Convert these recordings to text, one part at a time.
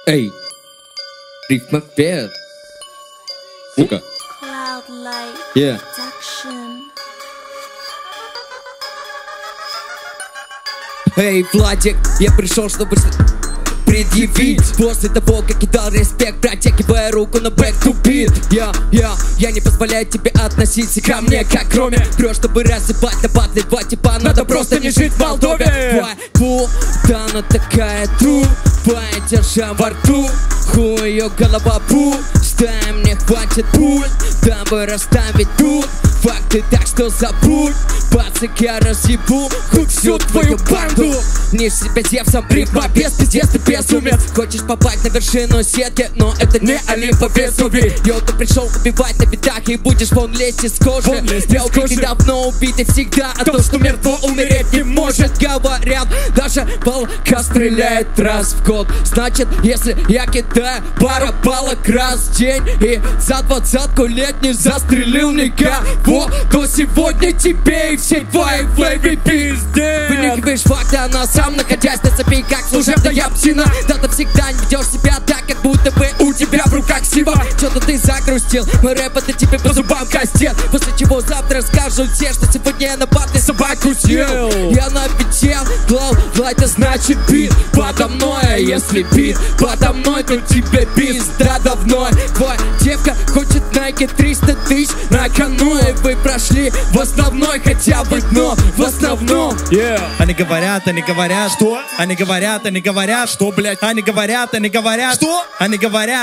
Эй, рифмопед. Ну-ка. Yeah. Эй, Владик, я пришел, чтобы предъявить. После того, как кидал респект, протягивая руку на back to beat. Я не позволяю тебе относиться ко мне как к Роме. Прешь, чтобы рассыпать на батле два типа. Надо просто не жить в Молдове. Да она такая тупая, держа во рту. Хуй ее голова пустая, мне хватит пуль, дабы расставить тут факты, так что забудь. Пацак, я разъебу хоть всю твою банду. Не в себя Зевсом, рифма без пиздец, ты безумец. Хочешь попасть на вершину сетки, но это не Олимп, а Везувий. Йоу, ты пришел убивать на битах и будешь вон лезть из кожи. Я убитый давно, убитый всегда, а то, что мертво, умереть не может. Говорят, даже палка стреляет раз в год. Значит, если я кидаю пара палок раз в день и за 20-ку лет не застрелил никого, то сегодня тебе и всей твоей флейве пиздец. Вынюхиваешь факты, а на сам находясь на цепи, как служебная псина. Да ты всегда не ведешь себя так, как будто бы у тебя в руках сила. Что-то ты загрустил, мой рэп это тебе по зубам костел. После чего завтра скажут все, что сегодня я на батле собаку съел. Я напител, глав, это значит бит подо мной. А если бит подо мной, то тебе пизда давно. Твоя девка хочет Nike 300 тысяч на кону. И вы прошли в основной хотя бы дно, в основном. Они говорят, что? Они говорят, что, блядь? Они говорят, что? Они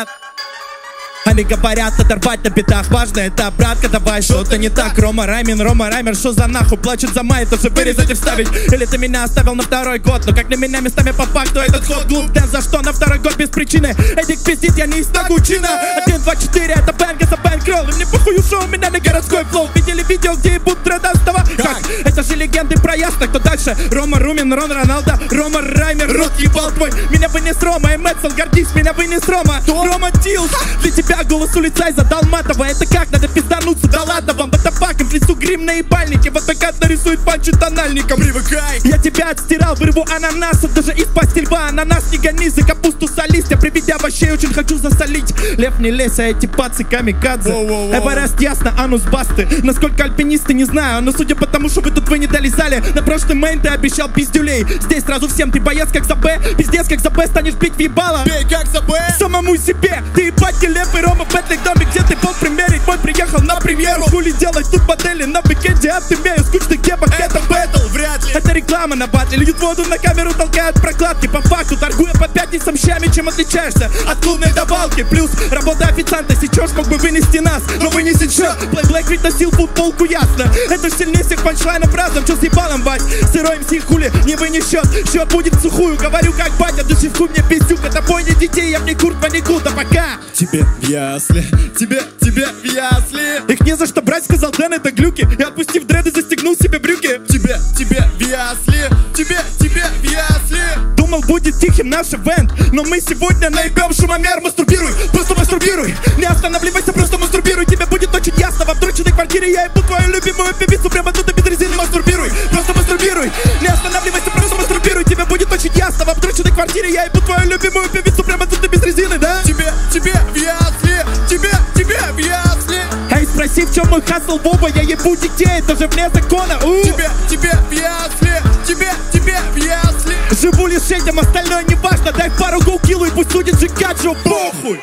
говорят, оторвать на битах. Важно это, братка, давай, что-то не так. Рома Раймер, что за нахуй? Плачут за май, тоже вырезать и вставить. Или ты меня оставил на второй год, но как на меня местами по факту этот ход глуп. Да за что на второй год без причины? Эдик пиздит, я не из Тагучина. 1, 2, 4, это бэнга за бэнкролл. И мне похуй, что у меня на городской флоу. Видели видео, где ебут Дредастова? Как? Это же легенды про ясно, кто дальше? Рома Румин, Рон Роналдо, Рома Раймер, рот ебал твой. Меня вынес Рома, и Мэтсел, гордись, меня вынес Рома. Рома Дилс, для тебя голос улицай задал матово. Это как? Надо пиздануться, да ладно вам. Батабаком в лесу грим на ебальнике. Вот так нарисует панчи тональником. Привыкай. Я тебя отстирал, вырву ананасов. Даже из-под льва ананас не гони. За капусту солист, я приведя овощей очень хочу засолить. Лев, не лезь, а эти пацы камикадзе. Эверест ясно, анус басты. Насколько альпинисты, не знаю. Но судя по тому, что вы не долезали, на прошлый мейн ты обещал пиздюлей. Здесь сразу всем ты боец как за Б. Пиздец как за Б, станешь бить в ебало. Бей как за Б. Самому себе. Ты ебать нелепый Рома Бэтлик. Доме, где ты был примерить, мой приехал на премьеру. Хули делать тут модели на бэкенде, а ты имею скучных кебок. Это бэтл, вряд ли. Это реклама на батле. Льют воду на камеру, толкают прокладки. По факту торгуя по пятницам щами, чем отличаешься от клубной давалки. Плюс работа официанта, сечешь, мог бы вынести нас, но вынесет счет. Блэк ведь носил футболку, ясно. Это ж сильнее всех панчлайнов разом. Чё с ебалом, бать? Сырой МС хули, не вынес счет. Счет будет в сухую, говорю как батя. Души в хуй мне пиздюк, это бойня детей. Я в ней курт панику, да пока. Тебе в ясли. Тебе в ясли. Их не за что брать, сказал Дэн, это глюки. И отпустив дреды, застегнул себе брюки. Тебе в ясли. Тебе в ясли. Думал, будет тихим наш ивент, но мы сегодня наебем шумомер. Мастурбируй, просто мастурбируй. Не останавливайся, просто мастурбируй. Тебе будет очень ясно, во вдроченной квартире я ебу твою любимую певицу прямо тут без резины. Мастурбируй, просто мастурбируй. Не останавливайся, просто мастурбируй. Тебе будет очень ясно, во вдроченной квартире я ебу твою любимую певицу прямо тут без резины, да? Тебе в ясли. Тебе в ясли. Эй, спроси, в чем мой хасл, Вова, я ебу детей, это же вне закона. Тебе в ясли. Тебе в ясли. Живу лишь этим, остальное не важно. Дай пару гоу-киллу и пусть судит Джикаджо, похуй.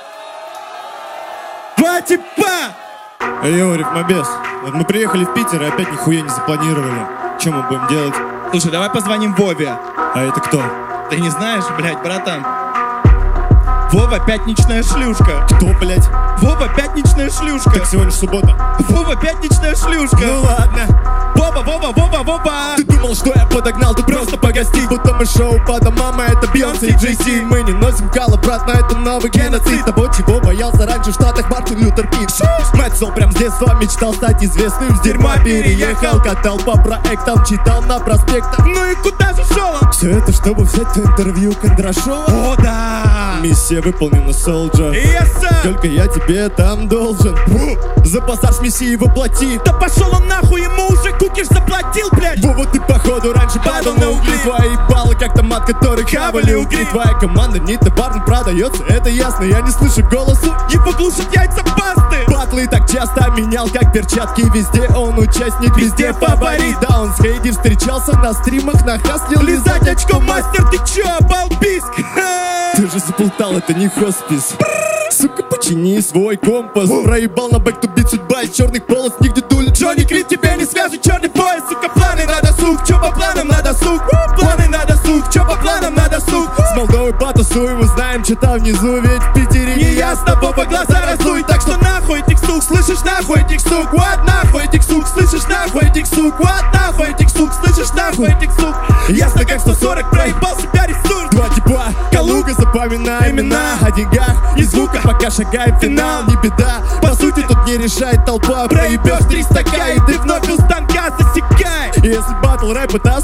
Два типа. Йоу, рифмобес, вот мы приехали в Питер и опять нихуя не запланировали. Что мы будем делать? Слушай, давай позвоним Вове. А это кто? Ты не знаешь, блядь, братан? Вова пятничная шлюшка. Кто, блядь? Вова пятничная шлюшка. Так сегодня суббота. Вова пятничная шлюшка. Ну ладно. Вова. Ты думал, что я подогнал, ты просто погостить. Будто мы шоу по домам, а это Бейонсе и Джей-Си. Мы не носим кала, брат, на это новый геноцид. Того, чего боялся раньше в Штатах Мартин Лютер Кинг. Мэтсел прям с детства мечтал стать известным. С дерьма переехал, катал по проектам, читал на проспектах. Ну и куда же шел он? Все это, чтобы взять интервью Кондрашова. О, да. Миссия выполнена, Солджа. Yes, sir. Только я тебе там должен. За пассаж миссии воплоти. Да пошел он нахуй, ему уже кукиш заплатил, блядь. Вова, ты походу раньше падал на угли. Твои баллы как-то аромат, который хавали угри. Твоя команда не товарно продается, это ясно. Я не слышу голосу, Его глушат яйца пасты. батлы так часто менял, как перчатки везде. Он участник, везде фаворит. Да, он с Хейди встречался на стримах, нахаслил лизать очко. Мастер, ты чё, балбиск? Ты же заплутал, это не хоспис. Сука, почини свой компас. Проебал на бэк-ту-бит, судьба из черных полос. Нигде дулит Джонни Крид, тебя не свяжет черный пояс. Сука, планы надо, сук, чё по планам надо, сук. Планы надо, сук, чё по планам надо, сук. с Молдовой потусуем, узнаем, что там внизу. Ведь в Питере не я с тобой по глаза разуй. Так что нахуй этих сук, слышишь, нахуй этих сук. What, нахуй этих сук, слышишь, нахуй этих сук. What, нахуй этих сук, слышишь, нахуй этих сук. Ясно как 140, проебал себя ресурс. Два типа, Калуга, запоминай имена. О деньгах и звуках, пока шагаем в финал. Не беда, по сути тут не решает толпа. Проебешь 300к, и ты вновь у станка засекай. Если батл рэп это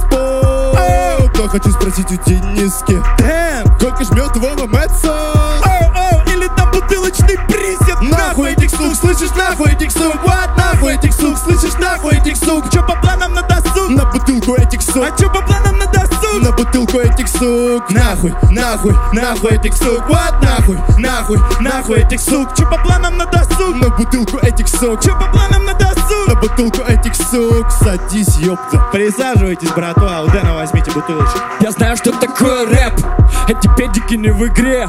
спор, то хочу спросить у Дениски: сколько жмет его Мэтсон? Или там бутылочный присед. Нахуй этих сук, слышишь, нахуй этих сук. What, нахуй этих сук, слышишь, нахуй этих сук. Чё по планам на досуг? На бутылку этих сук. А чё по планам на досуг? На бутылку этих сук. Нахуй, нахуй, нахуй этих сук. What, нахуй, нахуй, нахуй этих сук. Чё по планам на досуг? На бутылку этих сук. Чё по планам на досуг? На бутылку этих сук. Садись, ёпта. Присаживайтесь, братва, у Дэна возьмите бутылочку. Я знаю, что такое рэп. Эти педики не в игре.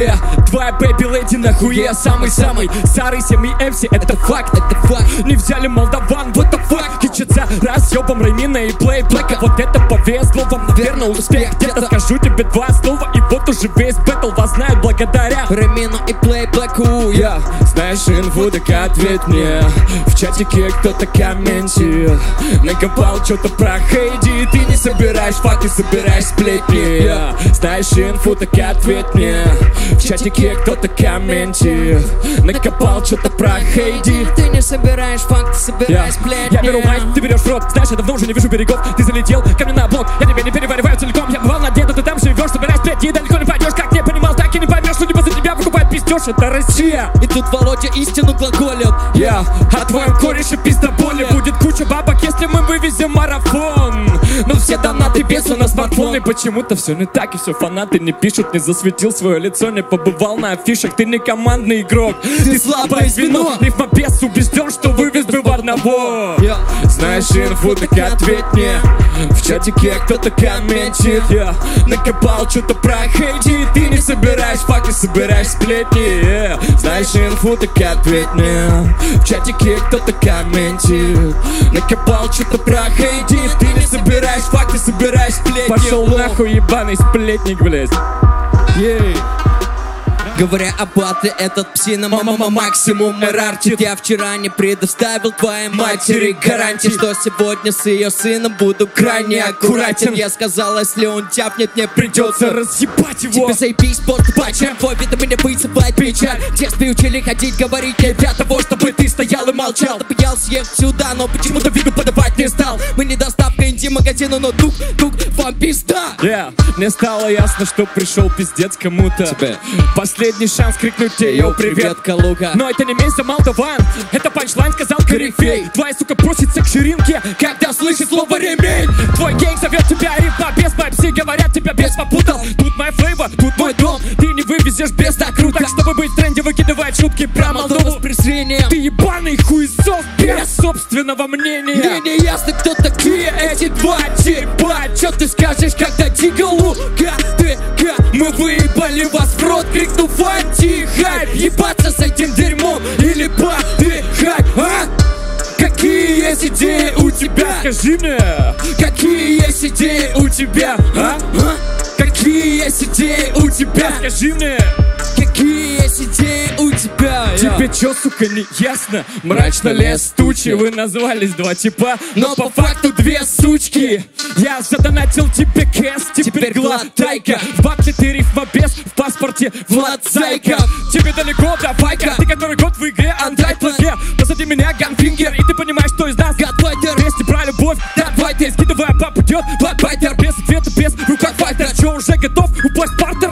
Твоя бэби леди нахуе. Самый-самый старый семьи MC. Это факт, это факт. Не взяли молдаван, what the fuck. Кичатся разъебом Раймина и плей-блэка. Вот это повезло вам, наверное, успех. Где-то скажу тебе два слова, и вот уже весь бэтл вас знает благодаря Раймину и плей-блэку. Знаешь инфу, так ответь мне. В чатике кто-то комментил, накопал что-то про Хейди. Ты не собираешь факты, собираешь сплетни. Знаешь инфу, так ответь мне. В чатике кто-то комментил, накопал что-то про Хейди. Ты не собираешь факты, собираешь сплетни. Я беру майк, ты берешь в рот. Знаешь, я давно уже не вижу берегов. Ты залетел ко мне на блок, я тебя не перевариваю целиком. Я бывал на дне, но ты там живешь, собираешь сплетни. Далеко не пойдешь, как не понимал, так и не поймешь. Судьба за тебя покупает пиздеж, это Россия. И тут Володя истину глаголит. А твоем кореше пиздоболи. Будет куча бабок, если мы вывезем марафон. Но все донаты бесу на смартфон. И почему-то все не так, и все фанаты не пишут. Не засветил свое лицо, не побывал на афишах. Ты не командный игрок, ты слабое звено. Рифмобес убежден, что вывез бы в одного. Знаешь инфу, так ответь мне. В чатике кто-то комментит. Накопал что-то про Хейди. Ты не собираешь факты, собираешь сплетни. Знаешь инфу, так ответь мне. В чатике кто-то комментит. Накопал что-то про Хейди. Ты не собираешь факты, собираешь сплетни. Пошел нахуй, ебаный сплетник, блядь. Говоря о батле, этот псина мама максимум эрартит. Я вчера не предоставил твоей матери гарантии, что сегодня с ее сыном буду крайне аккуратен. Я сказал, если он тяпнет, мне придется разъебать его. Тебе заебись, поступачем, твой вид на меня вызывает печаль. Тех приучили ходить, говорить не для того, чтобы ты стоял и молчал. Ты боялся ехать сюда, но почему-то виду подавать не стал. Мы не доставка инди-магазина, но тук, вам пизда. Мне стало ясно, что пришел пиздец кому-то. Последний шанс крикнуть тебе: йоу, привет, Калуга. Но это не место Молдаван, это панчлайн, сказал корифей. Твоя сука просится к ширинке, когда слышит слово ремень. Твой гейнг зовет тебя рифма без пепси, говорят, тебя без попутал. Тут моя флейва, тут мой дом, ты не вывезешь без так круто. Так, чтобы быть в тренде, выкидывать шутки про Молдову с презрением. Ты ебаный хуесос без собственного мнения. Мне не ясно, кто такие эти два типа. Чё ты скажешь, когда Дигалука, ДК? Мы выебали вас в рот, крикнув антихайп. Ебаться с этим дерьмом или подыхать, а? Какие есть идеи у тебя? Скажи мне, какие есть идеи у тебя, а? Какие есть идеи у тебя? Скажи мне, какие есть идеи у тебя? Тебе чё, сука, не ясно? Мрачно лес тучи, вы назвались два типа, но по факту две сучки. Я задонатил тебе кэс, теперь глотай-ка. В бабке ты рифмобес, в паспорте Влад Зайка. Тебе далеко до байка, ты который год в игре Андрайд плаге. Позади меня ганфингер, и ты понимаешь, что из нас гадбайтер. Песни про любовь, гадбайтер, скидывая баб идет бладбайтер. Без ответа, без руках файтер. Чё, уже готов упасть партер?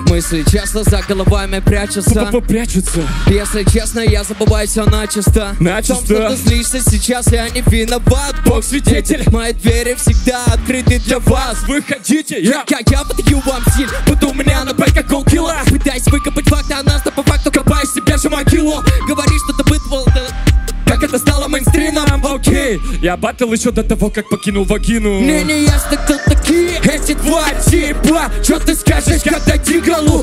Мысли часто за головами прячутся. Прячутся. Если честно, я забываю все начисто. В том, что ты злишься сейчас, я не виноват. Бог свидетель, мои двери всегда открыты для вас. Выходите, Я подаю вам стиль, будто у меня на бэках голкила. Пытаясь выкопать факты о нас, но по факту копаешь себе же могилу. Говоришь, что ты бытвал, как это стало мейнстримом. окей. Я баттл еще до того, как покинул вагину. Мне не ясно, кто такие эти два типа. Что ты скажешь, когда дигалу?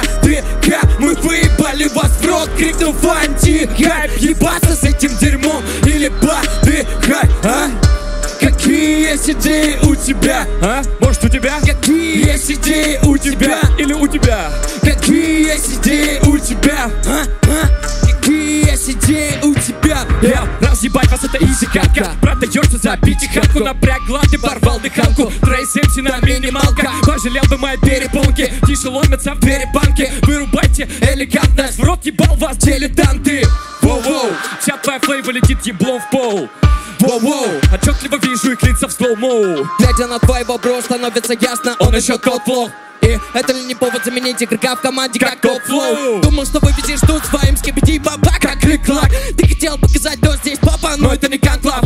Мы выебали вас в рот, крикнул антихайп. Ебаться с этим дерьмом или подыхай, а? Какие есть идеи у тебя? А? Может у тебя? Какие есть идеи у тебя? Или у тебя? Какие есть идеи у тебя? Какие есть идеи у тебя? Разъебать вас это изи катка. Продаешься за пятихатку. Напряг глазки, порвал дыханку. Трейс MC на минималках. Пожалел бы мои перепонки. Тише ломятся в двери банки. Вырубайте элегантность. В рот ебал вас дилетанты. Воу-воу. Вся твоя флейва летит еблом в пол. Воу-воу. Отчетливо вижу их лица в слоу-моу. Глядя на твой вопрос, становится ясно, он еще тот плох. И это ли не повод заменить игрока в команде как Cold Flow? Думал, что вывезешь тут своим скибиди баба как клик-клак. Ты хотел показать, кто здесь папа, но это не конклав.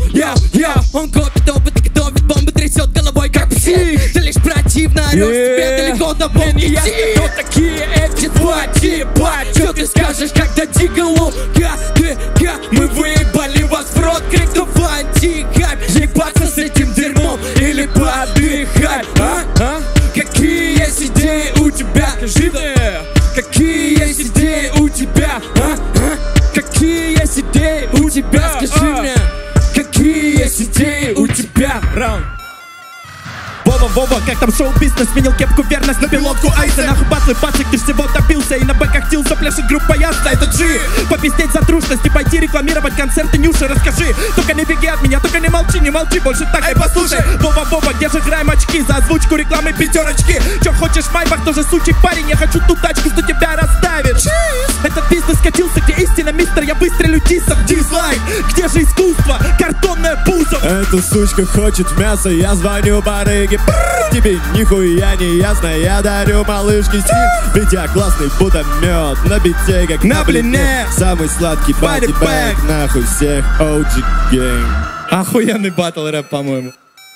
Он копит опыт и готовит бомбы, трясет головой как псих. Ты лишь противно орешь, тебе далеко до бомбы идти. Кто такие эти два типа? Что ты скажешь, когда дигалу? Мы выебали вас в рот, крикнув антихайп. Ебаться с этим дерьмом или подыхай, а? Какие есть идеи у тебя? Скажи мне. Какие есть идеи у тебя? Какие есть идеи у тебя? Скажи мне. Какие есть идеи у тебя? Раунд. Вова, как там шоу-бизнес, сменил кепку верность на пилотку айса. Нахуй батлы, пацик, ты всего добился. И на бэках тил запляшет группа ясно, это G. Попиздеть за трушность и пойти рекламировать концерты Нюши. Расскажи, только не беги от меня, только не молчи, больше так. Эй, послушай, Вова, где же граем очки? За озвучку рекламы пятерочки. Чё хочешь, Майбах, тоже сучий парень. Я хочу ту тачку, что тебя расставит. Этот бизнес скатился, где истина, мистер, я выстрелю дисом. Дизлайк, где же искусство? Картонная пузо. Эта сучка хочет мясо, я звоню барыге. Тебе нихуя не ясно, я дарю малышке стиль. Ведь я классный, будто мед, на бите как на блине. Самый сладкий бати-бэк, нахуй всех OG gang. Охуенный батл рэп, по-моему.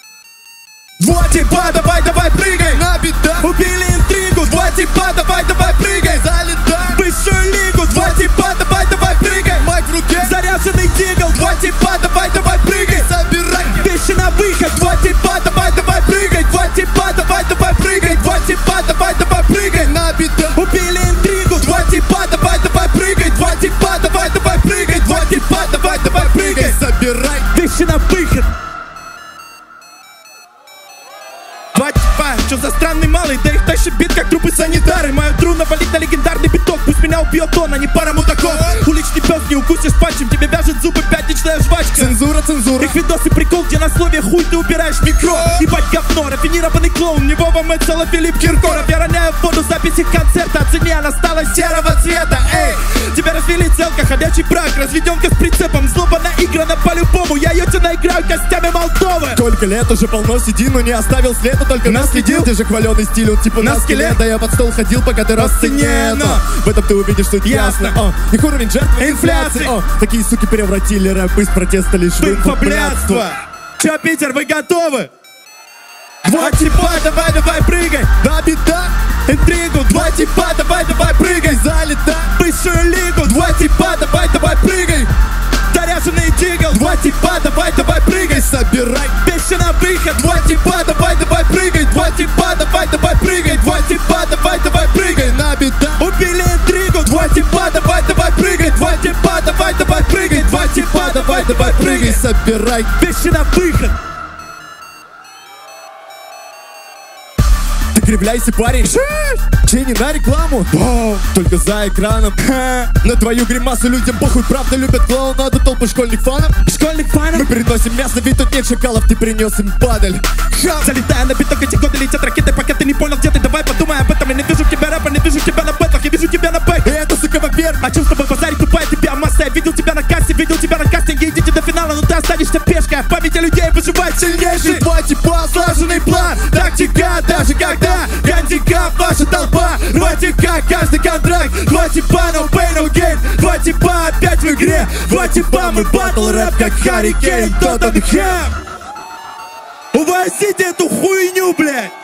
Два типа, давай, прыгай на битах. Убили интригу. Два типа, давай, прыгай, залетай. Высшую лигу. Два типа, давай, прыгай, мать в руке. Заряженный дигл. Два типа, давай, прыгай, собирай. Вещи на выход. Два типа, давай, прыгай. Два типа, давай, прыгай. Два типа, давай, прыгай на битах. Убили интригу. Два типа, давай, прыгай. Два типа, давай, прыгай. Два типа, давай, прыгай, собирай. Вещи на выход. Два типа, что за странный малый, да их тащит бит, как трупы санитары. Мою тру навалить на легендарный биток, пусть меня убьет он, а не пара мудаков. Уличный пес, не укусишь пальчем, тебе вяжет зубы пятничная жвачка. Цензура. Их видосы прикол, где на слове хуй ты убираешь микро. Ебать говно, рафинированный клоун, не Вова Мэтцела, Филипп Киркоров. Я роняю в воду записи концерта, оцени, она стала серого цвета. Эй, тебя развели целка, ходячий брак, разведенка с прицепом. Злоба наиграна по-любому, я ее наиграю костями Молдовы. Сколько лет уже полно сиди, но не оставил следа, только наследил. Где же хваленый стиль, он типа на скелет. Да я под стол ходил, пока ты рос в цене. Но в этом ты увидишь, что это ясно. Их уровень жертвы инфляции. Такие суки превратили рэп из протеста лишь в инфоблядство. Чё, Питер, вы готовы? Два типа, давай, прыгай на битах. Интригу. Два типа, давай, прыгай, залетай. Высшую лигу. Два типа, давай, прыгай. Заряженный дигл. Два типа, давай, прыгай, собирай. Вещи на выход. Два типа, давай, прыгай. Два типа, давай, прыгай. Два типа, давай, прыгай на битах. Убили интригу. Два типа, давай, прыгай. Два типа, давай, прыгай. Два типа, давай, прыгай, собирай. Вещи на выход. Ты кривляйся, парень. Чей не на рекламу, только за экраном. На твою гримасу людям похуй, правда любят клоунаду, толпу школьных фанов. Мы переносим мясо, ведь тут нет шакалов, ты принес им падаль. Залетая на биток, эти годы летят ракеты, пока ты не понял, где ты, давай подумай об этом. Я не вижу тебя рэпа, не вижу тебя на бэтлах, я вижу тебя на бэк. И это, сука, во-первых. А чем с тобой базарить, тупая тебя масса? Я видел тебя на кассе, видел тебя на кастинге, идите до финала, но ты останешься пешкой. В памяти людей выживает сильнейший. Два типа, слаженный план, тактика, даже когда гандикап, ваша толпа тика, каждый контракт. Два типа, no pain, no gain. Два типа опять в игре. Два типа, мы батл рэп как Харри Кейн, Тоттенхэм. Увозите эту хуйню, блядь.